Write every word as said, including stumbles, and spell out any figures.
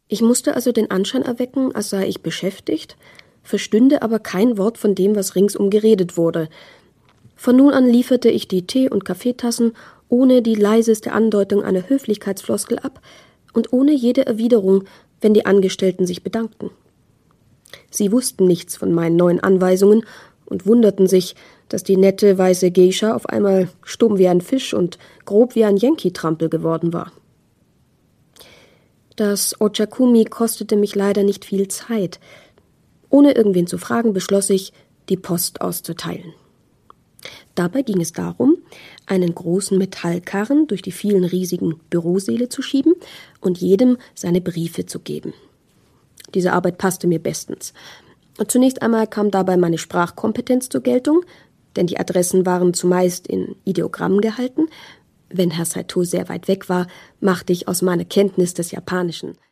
Ich musste also den Anschein erwecken, als sei ich beschäftigt, verstünde aber kein Wort von dem, was ringsum geredet wurde. Von nun an lieferte ich die Tee- und Kaffeetassen ohne die leiseste Andeutung einer Höflichkeitsfloskel ab und ohne jede Erwiderung, wenn die Angestellten sich bedankten. Sie wussten nichts von meinen neuen Anweisungen und wunderten sich, dass die nette weiße Geisha auf einmal stumm wie ein Fisch und grob wie ein Yankee-Trampel geworden war. Das Ojakumi kostete mich leider nicht viel Zeit. Ohne irgendwen zu fragen, beschloss ich, die Post auszuteilen. Dabei ging es darum, einen großen Metallkarren durch die vielen riesigen Bürosäle zu schieben und jedem seine Briefe zu geben. Diese Arbeit passte mir bestens. Und zunächst einmal kam dabei meine Sprachkompetenz zur Geltung, denn die Adressen waren zumeist in Ideogrammen gehalten. Wenn Herr Saito sehr weit weg war, machte ich aus meiner Kenntnis des Japanischen